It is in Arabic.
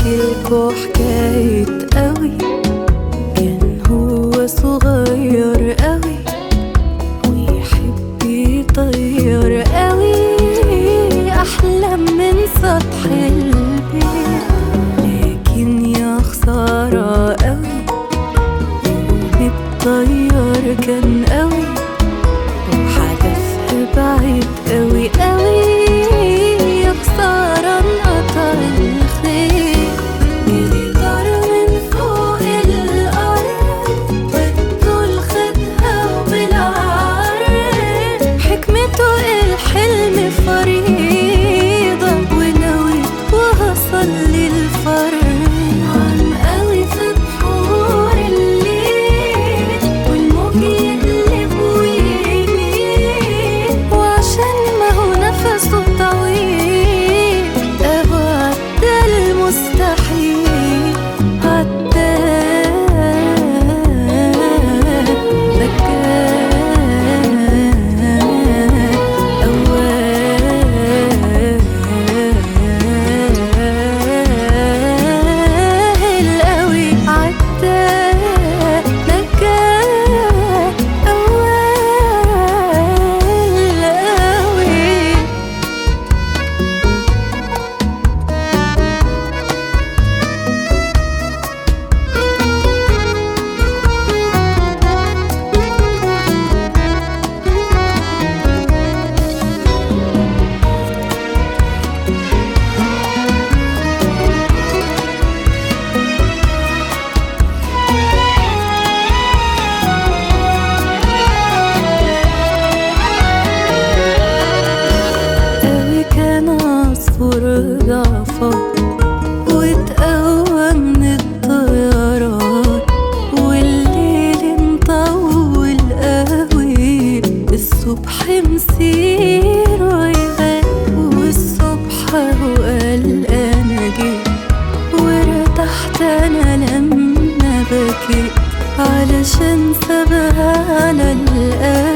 احكيلكوا حكاية قوي. كان هو صغير قوي ويحب يطير قوي، احلى من سطح البيت. لكن يا خسارة قوي، يوم الطيار كان قوي وحدفها بعيد قوي قوي. يا خسارة انقطع الخيط، جري طار من فوق الأرض والطول خدها وبالعرض. حكمته الحلم فريضة ونويت وهصل للفرد. عم قوي في بحور الليل والموج يقلب ويميل، وعشان ما هو نفسه طويل أهو عدى المستحيل. عدى ده كان أوائل قوي. عدى ده كان أوائل قوي. قوي كان عصفور ضعفان واتقوى من الطيارات، والليل مطول قوي. الصبح مسير ويبان، والصبح هو قال انا جيت، وارتحت انا لما بكيت علشان سابها على القلب.